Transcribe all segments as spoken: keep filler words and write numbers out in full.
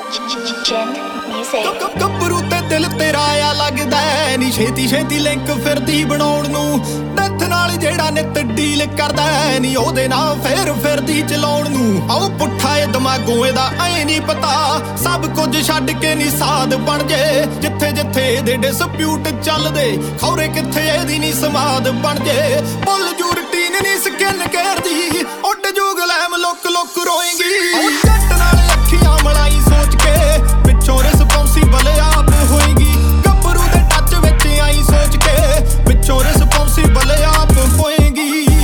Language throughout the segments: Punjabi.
ਗੱਭਰੂ ਤੇ ਦਿਲ ਤੇਰਾ ਆ ਲੱਗਦਾ ਨੀ ਛੇਤੀ ਛੇਤੀ ਲਿੰਕ ਫਿਰਦੀ ਬਣਾਉਣ ਨੂੰ ਡੈਥ ਨਾਲ ਜਿਹੜਾ ਨਿੱਤ ਡੀਲ ਕਰਦਾ ਨੀ ਉਹਦੇ ਨਾਲ ਫੇਰ ਫਿਰਦੀ ਚਲਾਉਣ ਨੂੰ ਆਉ ਪੁੱਠਾ ਏ ਦਿਮਾਗੋਂ ਇਹਦਾ ਐ ਨਹੀਂ ਪਤਾ ਸਭ ਕੁਝ ਛੱਡ ਕੇ ਨੀ ਸਾਧ ਬਣ ਜੇ ਜਿੱਥੇ ਜਿੱਥੇ ਇਹਦੇ ਡਿਸਪਿਊਟ ਚੱਲਦੇ ਖੌਰੇ ਕਿੱਥੇ ਇਹਦੀ ਨੀ ਸਮਾਦ ਬਣ ਜੇ ਭੁੱਲ ਜੂ ਰੂਟੀਨ ਨੀ ਸਕਿਨ ਘੇਰਦੀ ਉੱਡ ਜੂ ਗਲੈਮ ਲੁੱਕ ਲੁੱਕ ਰੋਏਗੀ ਜੱਟ ਨਾਲ ਅੱਖੀਆਂ ਮਲਾਈ ਸੋਚ ਕੇ ਪਿੱਛੋਂ ਰਿਸਪੌਂਸੀਬਲ ਆਪ ਹੋਏਗੀ ਗੱਭਰੂ ਦੇ ਟੱਚ ਵਿੱਚ ਆਈ ਸੋਚ ਕੇ ਪਿੱਛੋਂ ਰਿਸਪੌਂਸੀਬਲ ਆਪ ਹੋਏਗੀ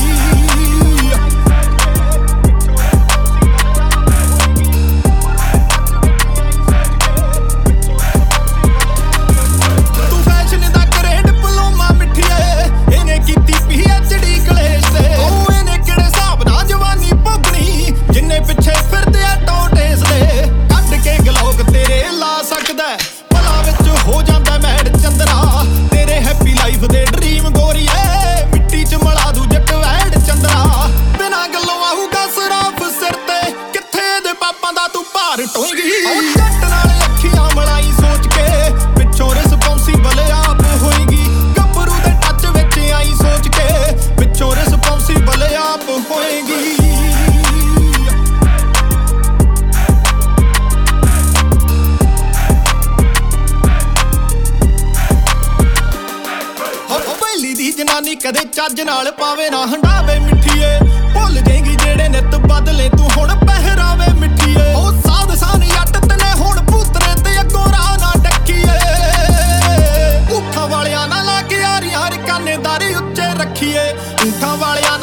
ਤੂੰ ਫੈਸ਼ਨ ਦਾ ਕਰੇ ਡਿਪਲੋਮਾ ਮਿੱਠੀਏ ਇਹਨੇ ਕੀਤੀ ਪੀ ਐਚ ਡੀ ਕਲੇਸ਼ ਤੇ ਉਹ ਇਹਨੇ ਕਿਹੜੇ ਹਿਸਾਬ ਨਾਲ ਜਵਾਨੀ ਭੋਗਣੀ ਜਿੰਨੇ ਪਿੱਛੇ ਫਿਰਦੇ ਆ ਟੋਟੇਸ ਦੇ ਕੱਢ ਕੇ ਗਲੋਕ ਤੇਰੇ ਲਾ ਸਕਦਾ ਭਲਾ ਵਿੱਚ ਹੋ ਜਾਂਦਾ ਮੈਡ ਚੰਦਰਾ ਤੇਰੇ ਹੈਪੀ ਲਾਈਫ ਦੇ ਡ੍ਰੀਮ ਗੋਰੀਏ ਮਿੱਟੀ ਚ ਮਲਾ ਦੂ ਜੱਟ ਵੈਡ ਚੰਦਰਾ ਬਿਨਾਂ ਗੱਲੋਂ ਆਊਗਾ ਸਰਾਫ ਸਿਰ ਤੇ ਕਿੱਥੇ ਦੇ ਪਾਪਾਂ ਦਾ ਤੂੰ ਭਾਰ ਢੋਏਗੀ ਜੱਟ ਨਾਲ ਅੱਖੀਆਂ ਮਲਾਈ ਸੋਚ ਕੇ ਪਿੱਛੋਂ ਰਿਸਪੌਂਸੀਬਲ ਆਪ ਹੋਏਗੀ ਗੱਭਰੂ ਦੇ ਟੱਚ ਵਿੱਚ ਆਈ ਸੋਚ ਕੇ ਪਿੱਛੋਂ ਰਿਸਪੌਂਸੀਬਲ ਆਪ ਹੋਏਗੀ ਦੀ ਜਨਾਨੀ ਕਦੇ ਚੱਜ ਨਾਲ ਪਾਵੇ ਨਾ ਹੰਡਾਵੇ ਮਿੱਠੀਏ ਭੁੱਲ ਜਾਏਗੀ ਜਿਹੜੇ ਨਿੱਤ ਬਦਲੇ ਤੂੰ ਹੁਣ ਪਹਿਰਾਵੇ ਮਿੱਠੀਏ ਉਹ ਸਾਧ ਸਾਨੀ ਅੱਟ ਤਨੇ ਹੁਣ ਪੁੱਤਰੇ ਤੇ ਅੱਗੋਂ ਰਾਹ ਨਾ ਡੱਕੀਏ ਊਠਾਂ ਵਾਲਿਆਂ ਨਾਲ ਲਾ ਕੇ ਯਾਰੀਆਂ ਹਰ ਕਾਨੇਦਾਰੀ ਉੱਚੇ ਰੱਖੀਏ ਊਠਾਂ ਵਾਲਿਆਂ